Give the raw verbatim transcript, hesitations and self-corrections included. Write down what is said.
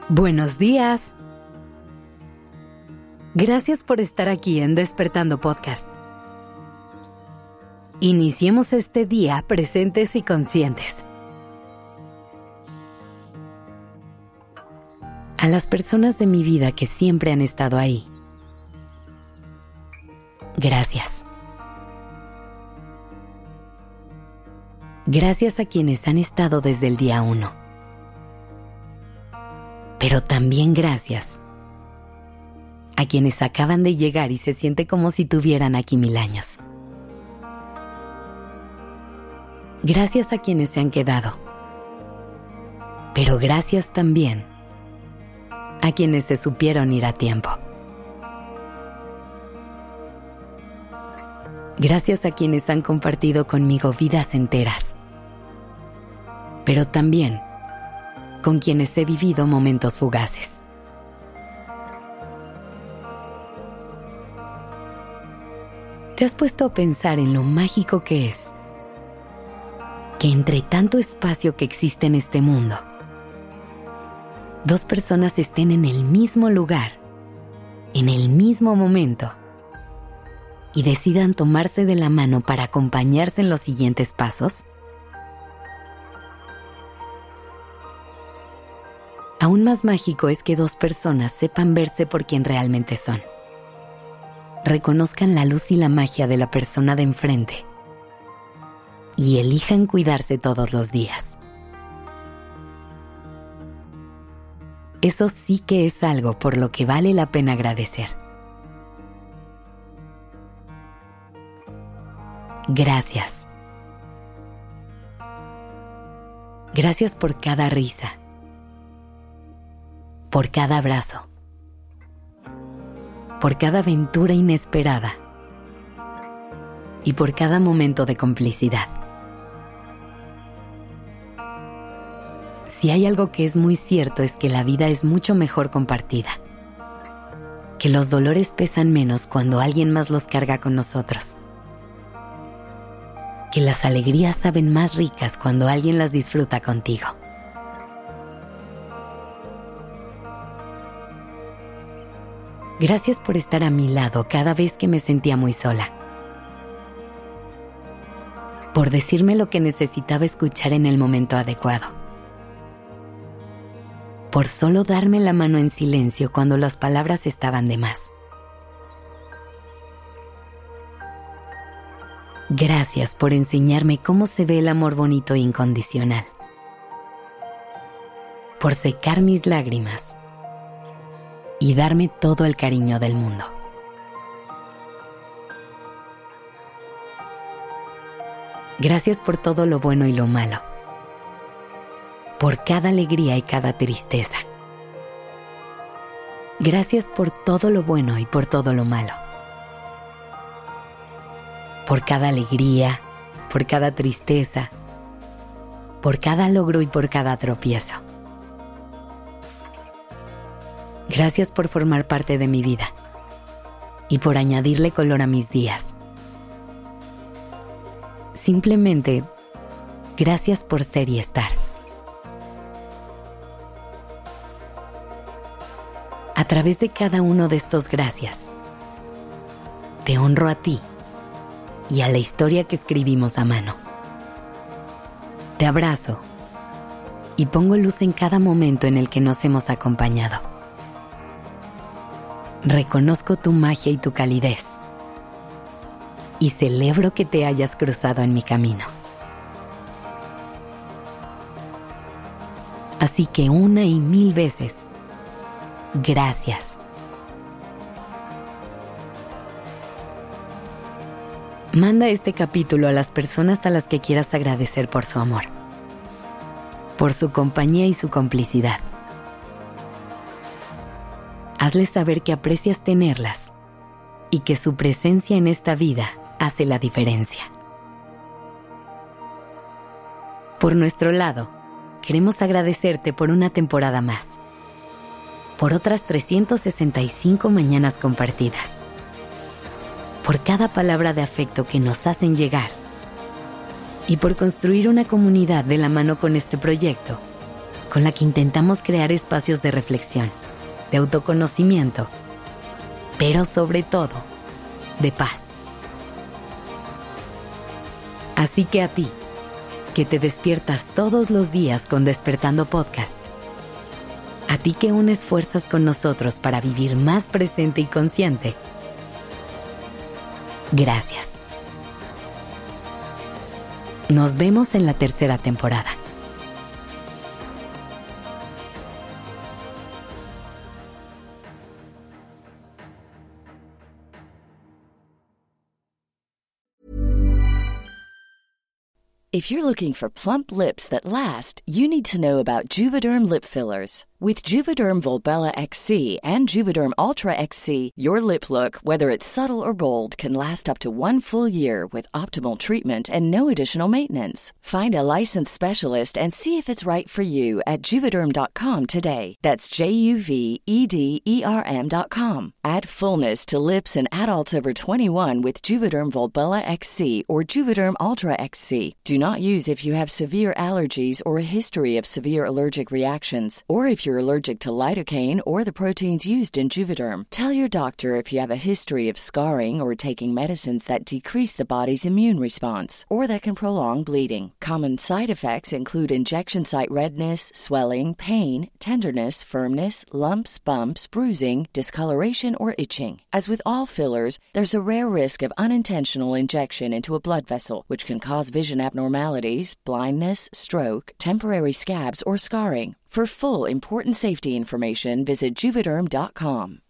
Buenos días. Gracias por estar aquí en Despertando Podcast. Iniciemos este día presentes y conscientes. A las personas de mi vida que siempre han estado ahí, gracias. Gracias a quienes han estado desde el día uno. Pero también gracias a quienes acaban de llegar y se siente como si tuvieran aquí mil años. Gracias a quienes se han quedado. Pero gracias también a quienes se supieron ir a tiempo. Gracias a quienes han compartido conmigo vidas enteras. Pero también con quienes he vivido momentos fugaces. ¿Te has puesto a pensar en lo mágico que es que entre tanto espacio que existe en este mundo, dos personas estén en el mismo lugar, en el mismo momento, y decidan tomarse de la mano para acompañarse en los siguientes pasos? Aún más mágico es que dos personas sepan verse por quien realmente son. Reconozcan la luz y la magia de la persona de enfrente y elijan cuidarse todos los días. Eso sí que es algo por lo que vale la pena agradecer. Gracias. Gracias por cada risa, por cada abrazo, por cada aventura inesperada y por cada momento de complicidad. Si hay algo que es muy cierto es que la vida es mucho mejor compartida, que los dolores pesan menos cuando alguien más los carga con nosotros, que las alegrías saben más ricas cuando alguien las disfruta contigo. Gracias por estar a mi lado cada vez que me sentía muy sola. Por decirme lo que necesitaba escuchar en el momento adecuado. Por solo darme la mano en silencio cuando las palabras estaban de más. Gracias por enseñarme cómo se ve el amor bonito e incondicional. Por secar mis lágrimas y darme todo el cariño del mundo. Gracias por todo lo bueno y lo malo, por cada alegría y cada tristeza. Gracias por todo lo bueno y por todo lo malo, por cada alegría, por cada tristeza, por cada logro y por cada tropiezo. Gracias por formar parte de mi vida y por añadirle color a mis días. Simplemente, gracias por ser y estar. A través de cada uno de estos gracias, te honro a ti y a la historia que escribimos a mano. Te abrazo y pongo luz en cada momento en el que nos hemos acompañado. Reconozco tu magia y tu calidez y celebro que te hayas cruzado en mi camino. Así que una y mil veces, gracias. Manda este capítulo a las personas a las que quieras agradecer por su amor, por su compañía y su complicidad. Hazles saber que aprecias tenerlas y que su presencia en esta vida hace la diferencia. Por nuestro lado, queremos agradecerte por una temporada más, por otras trescientas sesenta y cinco mañanas compartidas, por cada palabra de afecto que nos hacen llegar y por construir una comunidad de la mano con este proyecto con la que intentamos crear espacios de reflexión, de autoconocimiento, pero sobre todo, de paz. Así que a ti, que te despiertas todos los días con Despertando Podcast, a ti que unes fuerzas con nosotros para vivir más presente y consciente, gracias. Nos vemos en la tercera temporada. If you're looking for plump lips that last, you need to know about Juvederm lip fillers. With Juvederm Volbella X C and Juvederm Ultra X C, your lip look, whether it's subtle or bold, can last up to one full year with optimal treatment and no additional maintenance. Find a licensed specialist and see if it's right for you at Juvederm dot com today. That's J U V E D E R M dot com. Add fullness to lips in adults over twenty-one with Juvederm Volbella X C or Juvederm Ultra X C. Do not use if you have severe allergies or a history of severe allergic reactions, or if you're allergic to lidocaine or the proteins used in Juvederm. Tell your doctor if you have a history of scarring or taking medicines that decrease the body's immune response or that can prolong bleeding. Common side effects include injection site redness, swelling, pain, tenderness, firmness, lumps, bumps, bruising, discoloration, or itching. As with all fillers, there's a rare risk of unintentional injection into a blood vessel, which can cause vision abnormalities, blindness, stroke, temporary scabs, or scarring. For full, important safety information, visit Juvederm dot com.